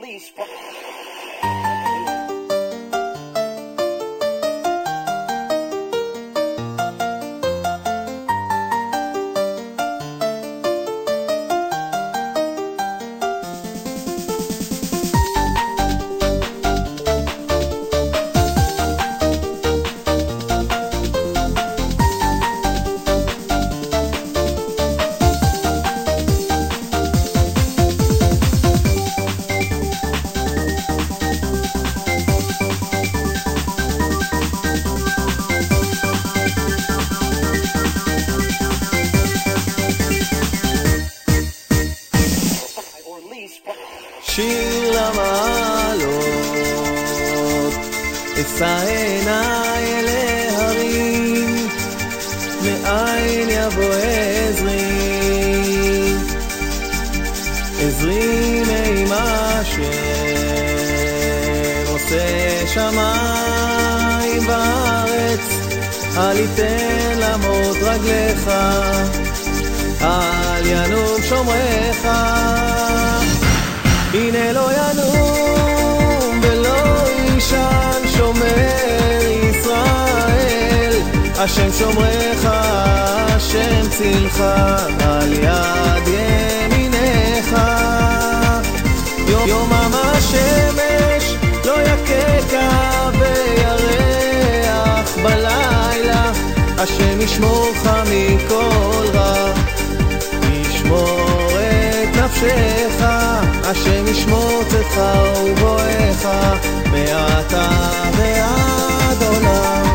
least. שיר למעלות, אשא עיניי אל ההרים, מאין יבוא עזרי, עזרי מעם השם, עושה שמיים וארץ, אל יתן למוט רגליך, אל ינום שומרך. הנה לא ינום ולא יישן שומר ישראל, השם שומרך, השם צילך, על יד ימינך. יומם השמש לא יככה וירח בלילה, השם ישמורך מכל רע, ישמור את נפשך, השם ישמור צאתך ובואך מעתה ועד עולם.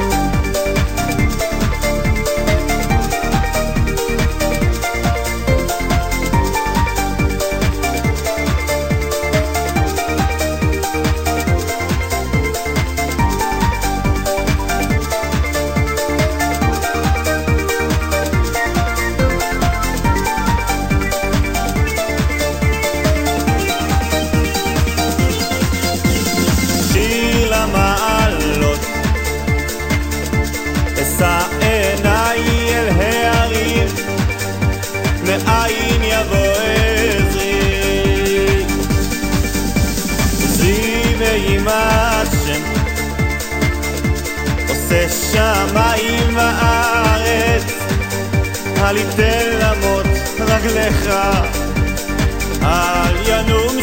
אשא עיניי אל ההרים, מאין יבוא עזרי, עזרי מעם השם, עושה שמיים וארץ, אל יתן למוט רגליך, אל ינום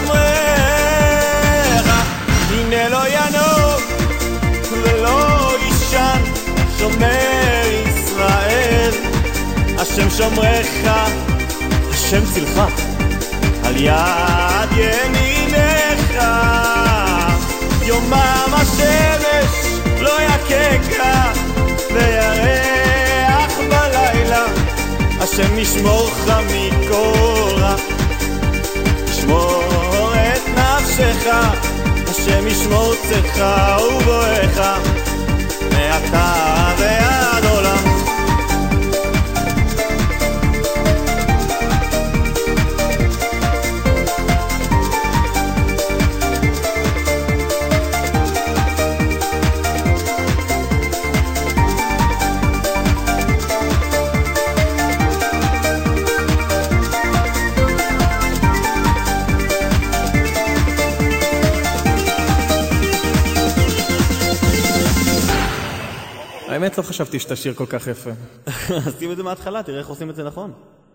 שומרך. הנה לא ינום ולא יישן שומר ישראל, השם שומרך, השם צילך, על יד ימינך. יומם השמש לא יככה וירח בלילה, השם ישמורך מכל רע, ישמור את נפשך, השם ישמור צאתך ובואך מעתה ועד עולם. האמת לא חשבתי שאתה שיר כל כך יפה. אז שים את זה מההתחלה, תראה איך עושים את זה נכון.